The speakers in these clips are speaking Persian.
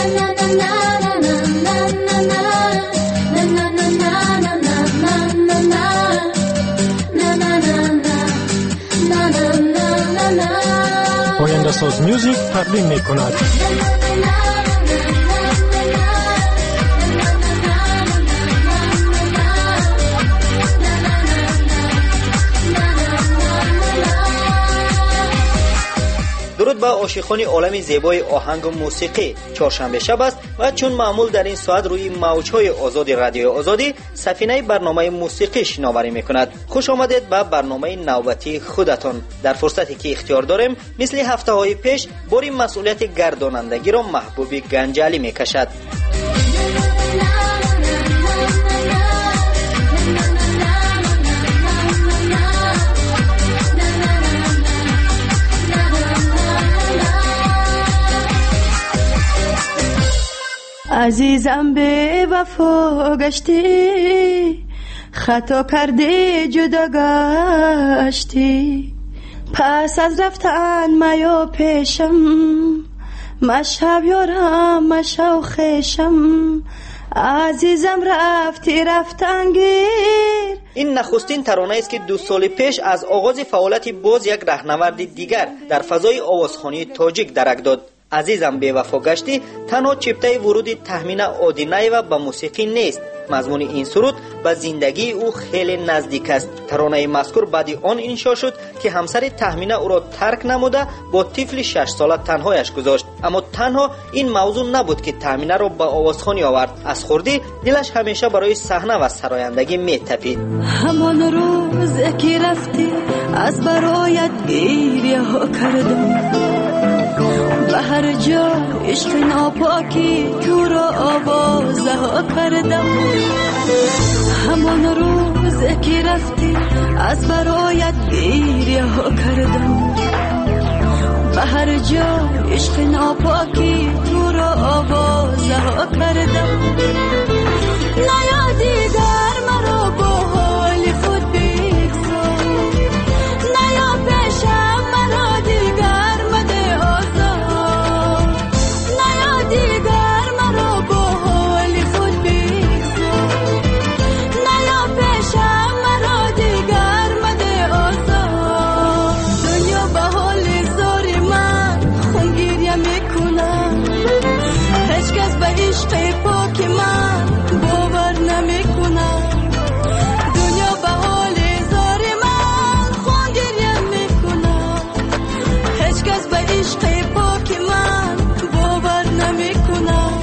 آینده ساز میوزیک تقدیم می کند. درود به عاشقان عالم زیبای آهنگ و موسیقی. چهارشنبه شب است و چون معمول در این ساعت روی موج‌های آزاد رادیو آزادی سفینه برنامه موسیقی شناوری می‌کند. خوش آمدید به برنامه نوبتی خودتان. در فرصتی که اختیار داریم مثل هفته‌های پیش باری مسئولیت گردانندگی را محبوب گنجالی می‌کشد. عزیزم به وفا گشتی، خطا کردی جدا گشتی، پس از رفتن میا پیشم، مشهب یارم مشو خیشم، عزیزم رفتی رفتنگیر. این نخستین ترانه است که 2 سال پیش از آغاز فعالیت باز یک راهنورد دیگر در فضای آوازخوانی تاجیک درک داد. عزیزم به وفا گشتی تنها چپته ورود تهمین آدینایو به موسیقی نیست. مضمون این سرود به زندگی او خیلی نزدیک است. ترانه مذکور بعد آن انشا شد که همسر تهمینه او را ترک نموده با طفل 6 ساله تنهایش گذاشت. اما تنها این موضوع نبود که تهمینه را به آوازخوانی آورد. از خردی دلش همیشه برای صحنه و سرایندگی می‌تپید. همان روز که رفتی از برایت گریه ها کردم، به هر جا عشق ناپاکی تو را آوازه ها کردم. همان روز که رفتی از برایت گریه ها کردم، به هر جا عشق ناپاکی تو را آوازه ها کردم. نیا دیگر مرا با حال خود بگذار، نیا پیشم مرا دیگر مده آزار، نیا دیگر مرا با حال خود بگذار، نیا پیشم مرا دیگر مده آزار. دنیا به حال زار من خون گریه میکنم، هیچ کس به عشق پاک من باور نمیکنم. دنیا به حال زار من خون گریه میکنم، هیچ کس به عشق پاک من باور نمیکنم.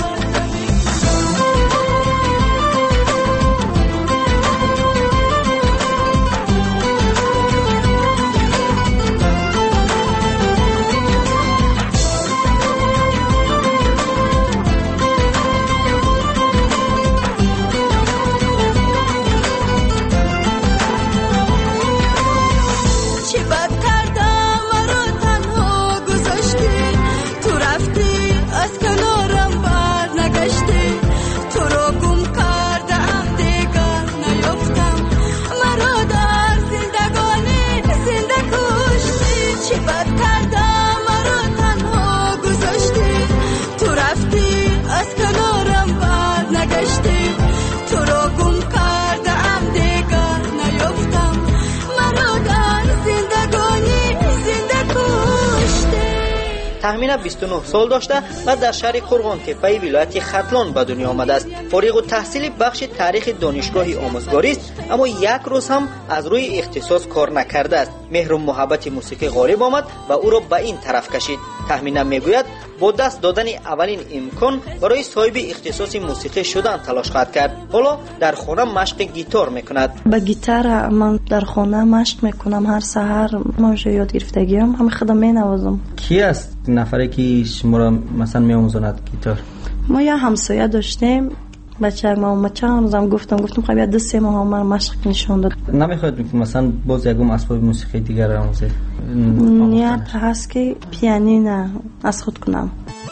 چی بد کردم مرا تنها گذاشتی، تو رفتی از کنارم بر نگشتی، تو را گم کردم دیگر نیافتم، مرا در زندگانی زنده کشتی. چی بد کردم مرا تنها گذاشتی، تو رفتی از کنارم بر نگشتی، تو را گم کردم دیگر نیافتم، مرا در زندگانی زنده کشتی. تهمینه 29 سال داشته و در شهر قرغانتپه ولایت ختلان به دنیا آمده است. فارغ التحصیل بخش تاریخ دانشگاه آموزگاری است، اما یک روز هم از روی اختصاص کار نکرده است. مهر و محبت موسیقی غالب آمد و او را به این طرف کشید. تهمینه میگوید با دست دادن اولین امکان برای صاحب اختصاص موسیقی شدن تلاش خواهد کرد. حالا در خانه مشق گیتار میکند. با گیتار من در خانه مشق میکنم، هر سحر من یاد گرفتگیم همه خودم مینوازم. کی است نفری که شما را مثلا میآموزاند گیتار؟ ما یه همسایه داشتیم، بچه ما چند روزم گفتم خب یا 2-3 ماه من مشق نشون داد. نمیخواید مثلا باز یکم اسباب موسیقی دیگر آموزید؟ نیت هست که پیانین از خود کنم.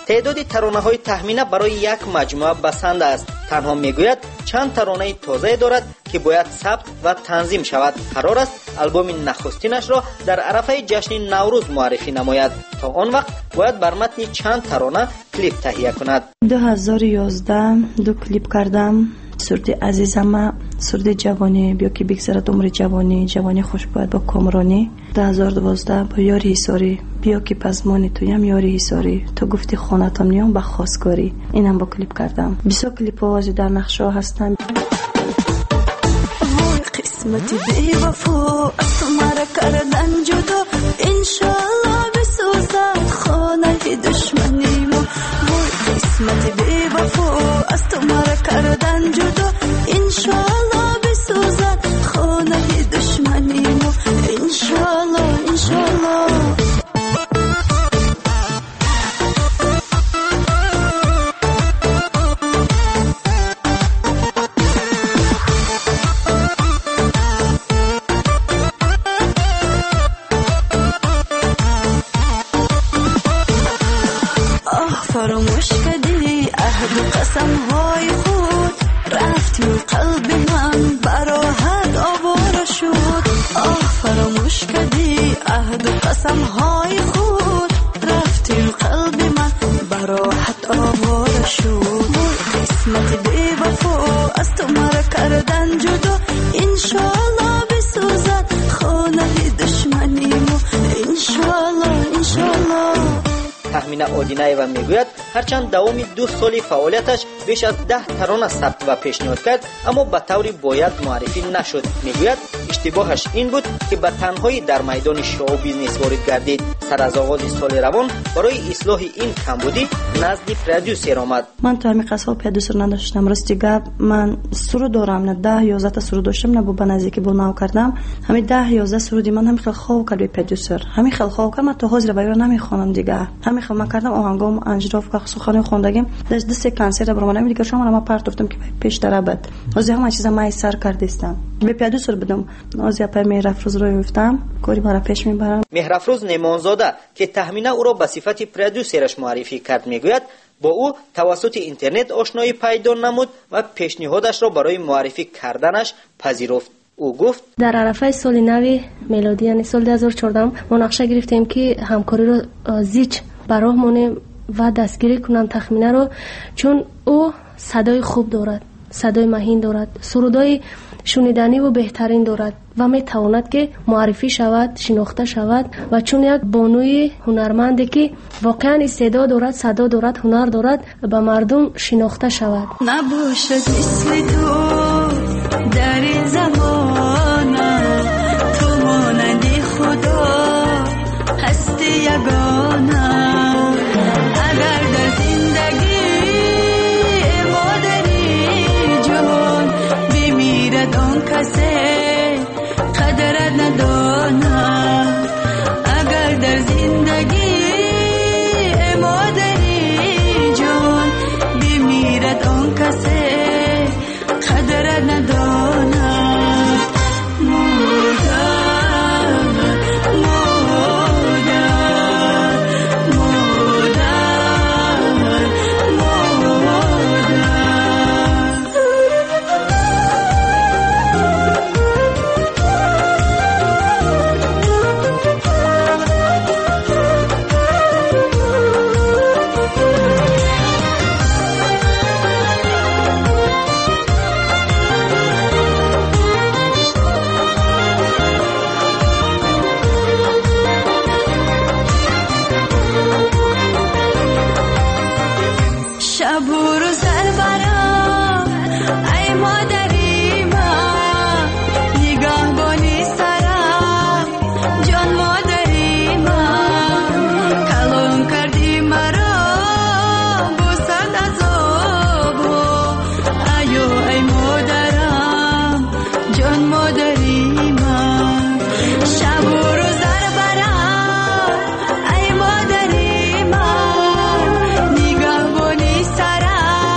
تعداد ترانه‌های تهمینه برای یک مجموعه بسنده است. تنها میگوید چند ترانه تازه دارد که باید ثبت و تنظیم شود. قرار است آلبوم نخستینش را در عرفه جشن نوروز معرفی نماید. تا آن وقت باید بر متن چند ترانه کلیپ تهیه کند. 2011 دو کلیپ کردم. سرد عزیزم، سرد جوانی، بیا که بگذرد عمر جوانی، جوانی خوش باید با کامرانی. 2012 با یاری حساری، بیا که پزمان تویم یاری حساری، تو گفتی خانتم نیام با خواستگاری. اینم با کلیپ کردم. 20 کلیپ آوازی در نقشه هستم. قسمت بی وفا از تو مرا کردن جدا، انشالله بسوزد خانه دشمنی ما. وای قسمت بی وفا از تو مرا کردن جدا، انشالله بسوزد خانه دشمنی ما. انشالله انشالله. فراموش کردی عهد و قسم های خود، رفتی و قلب من براحت آواره شد. فراموش کردی عهد و قسم های خود، رفتی و قلب من براحت آواره شد. قسمت بی وفا از تو مرا کردن جدا، انشالله بسوزد خانه دشمنی ما. انشالله انشالله. تهمینه آدینایوا میگوید هرچند دوام 2 سال فعالیتش بیش از 10 ترانه ثبت و پیشنهاد کرد، اما به طوری باید معرفی نشد. میگوید اشتباهش این بود که به تنهایی در میدان شو بیزنس وارد گردید. سر از آغاز سال روان برای اصلاح این کمبودی نزد پرودوسر آمد. من تا همین قصه پرودوسر نداشتم. راستی گپ من سرود دارم، نه 10 11 تا سرود داشتم، نه با نزدیکی با نو کردم. همین 10 11 سرودی من همین خیلی خوب کرد به پرودوسر، همین خیلی خوب کرد. من تا حاضر بیان نمیخوانم دیگه. همین خیلی من کردم آهنگام انجراف که سخن خوندگیم دست دست کنسرت برام نمیدیگه. شما ما پارت گفتم که پیش دربد از همه چیزا من سر کردستم به پرودوسر بدم. از یا مهرافروز رو گفتم کاری برای پیش میبرم. مهرافروز نمانزاده که تهمینه او را به صفت پرودوسرش معرفی کرد میگوید با او توسط اینترنت آشنایی پیدا نمود و پیشنهادش را برای معرفی کردنش پذیرفت. او گفت در عرفه سال نو میلادی یعنی سال 2014 ما نقشه گرفتیم که همکاری رو زیچ براه مونیم و دستگیری کنم تخمینه رو، چون او صدای خوب دارد، صدای مهین دارد، سرودای شنیدنی و بهترین دارد و می تواند که معرفی شود، شناخته شود و چون یک بانوی هنرمندی که واقعا استعداد دارد، صدا دارد، هنر دارد به مردم شناخته شود. نباشد مثل تو در این زمانه، تو مانندی خدا هستی یگانه. اگر در زندگی ما داری جهان بمیرد آن کسی قدرت نداند. اگر در زندگی ما داری جهان بمیرد آن کسی قدرت نداند. شب و روز برام ای مادری من، نگاهبانی سرم جان مادری من. کلام کردی مرا با صد عذابو، ایو ای مادرم جان مادری من. شب و روز برام ای مادری من، نگاهبانی سرم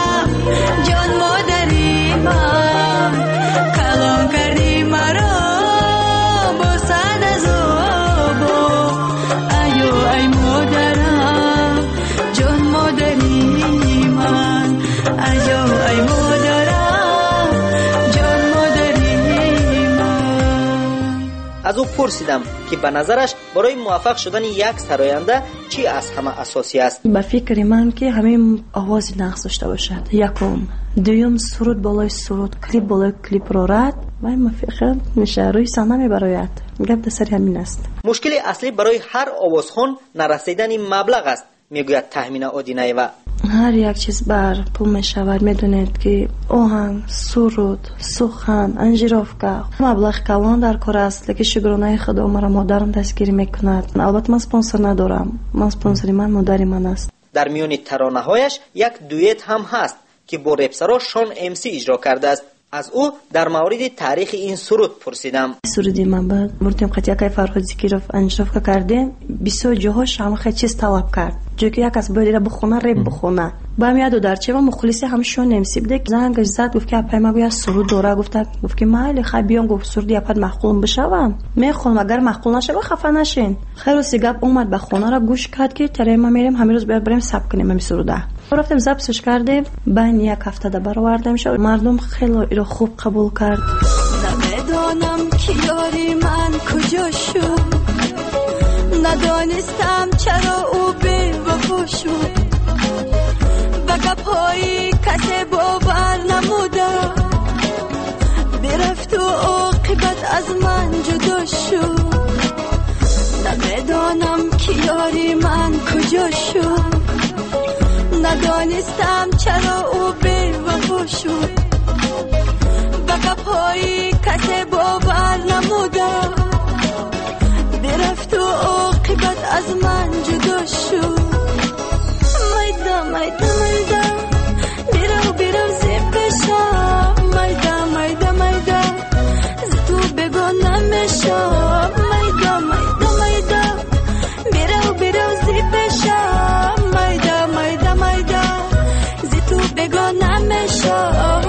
از او پرسیدم که به نظرش برای موفق شدن یک سراینده چی از همه اساسی است. به فکر من که همین آواز نقص داشته باشد، یکم، دوم سرود بالای سرود، کلیپ بالای کلیپ را رد و این فکر میشه روی صحنه میبراید. گپ سری همین است. مشکل اصلی برای هر آوازخوان نرسیدن مبلغ است، میگوید تهمینه آدینایوا. هر یک چیز بر پول میشود. میدونید که آهنگ، سرود، سخن، انجیروفکا مبلغ کلان در کار است، لیکن شکرانه خدا مرا مادرم دستگیری میکند. البته من اسپانسر ندارم، اسپانسری من مادر من است. در میان ترانه‌هایش یک دویت هم هست که با رپسرا شان امسی اجرا کرده است. از او در مورد تاریخ این سرود پرسیدم. سرودی من بعد بردیم قطعه فرهادی که رفت انجرافکا کردیم، بسیار جاهاش هم خیلی چیز طلب کرد، جو که یک از باید بخونه رپ بخونه. با هم یادو در چه و مخلصی همشون نمیسی بده. زنگش زد گفت که اپای ما گویا سرود داره. گفت که مایل خیلی بیام گفت سرودی اپاد محقول بشوم. میخوام اگر محقول نشه و خفه نشین. خیر و سیگاب اومد به خونه را گوش کرد که تره ما میریم همین روز بریم ثبت کنیم همین سروده. رفتیم ضبطش کردیم، بعد یک هفته برآوردیم شد. مردم خیلی رو خوب قبول کرد. نمیدونم که یاری من کجا شد، ندانستم چرا او بی وفا شد، به گپ‌های کسی باور نموده، برفت و عاقبت از من جدا شد. نمیدونم که یاری من کجا شد، ندانستم چرا او بی وفا شد، به گپ‌های کسی باور نموده، برفت و عاقبت از من جدا شد. میدا میدا میدا بیرو بیرو زیب بشم، میدا میدا میدا ز تو بگو نمیشم، میدا میدا میدا بیرو بیرو زیب بشم، میدا میدا میدا ز تو بگو نمیشم.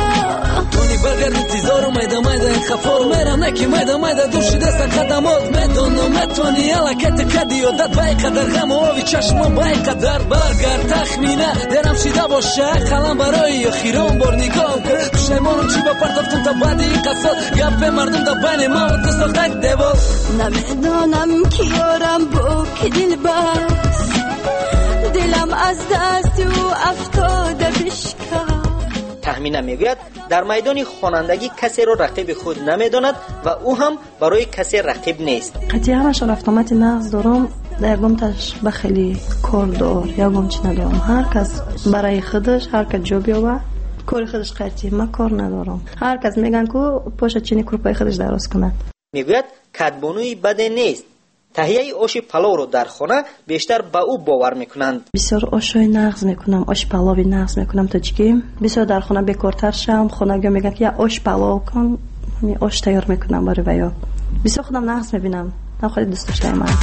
بگر انتظار میده میده خفور میرم نکی میده میده دور شده سن قدمات میدونم نتونی علکت کدی و داد بای قدر غم و آوی چشم بای قدر برگر تخمینه درم شیده باشه قلم برای خیران بار نگاه کن پشیمانم چی با پرتفتم تا بعد این قصد گپ مردم دا بین ما و دست دک دیوال. نمیدونم که یارم با که دل بست، دلم از دست او افتاده بشکست. تهمینه میگوید در میدان خوانندگی کسی را رقیب خود نمیداند و او هم برای کسی رقیب نیست. قطعه همش رفتامت نغز دارم، یکم تش بخیلی کار دار، یکم چی ندارم. هر کس برای خودش، هر کس جا بیاوه کار خودش قطعه، من کار ندارم. هر کس میگن که پاشت چینی کروپای خودش دراز کند. میگوید کدبانوی بده نیست، تهیه آش پلاو رو در خانه بیشتر به او باور میکنند. بسیار آشای نغز میکنم، آش پلاوی نغز میکنم تا چیکه بسیار در خانه بیکارتر شم. خانگی میگن که یا آش پلاو کن، می آش تیار میکنم برای ویا. بسیار خودم نغز میبینم، من خیلی دوست داشتم. من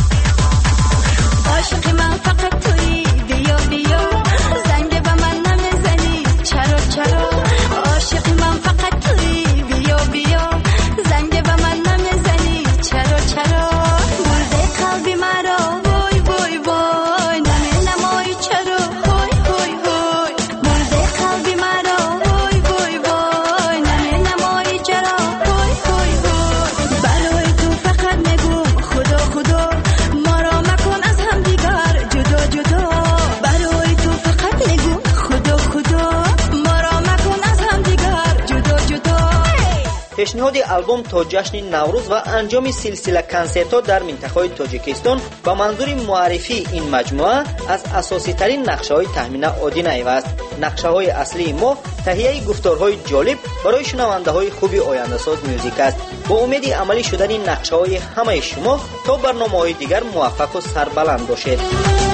عاشق من فقط تویی، بیا بیا زنگ به من نمیزنی چرا چرا، عاشق من فقط تویی، بیا بیا زنگ به من نمیزنی چرا چرا، قلبی مرا وای وای وای نمایی چرا وای وای وای، مرده قلبی مرا وای وای وای نمایی چرا وای وای وای، برای تو فقط نگو خدا خدا ما را مکن از هم دیگر جدا جدا، برای تو فقط نگو خدا خدا ما را مکن از هم دیگر جدا جدا. پیشنهاد آلبوم تا جشن نوروز و انجام سلسله کنسرت‌ها در منطقه تاجیکستان با منظور معرفی این مجموعه از اساسی ترین نقشه‌های تهمینه آدینایوا است. نقشه‌های اصلی ما تهیه گفتارهای جالب برای شنونده‌های خوبی آینده‌ساز موزیک است. با امید عملی شدن نقشه‌های همه شما تا برنامه‌های دیگر موفق و سربلند باشید.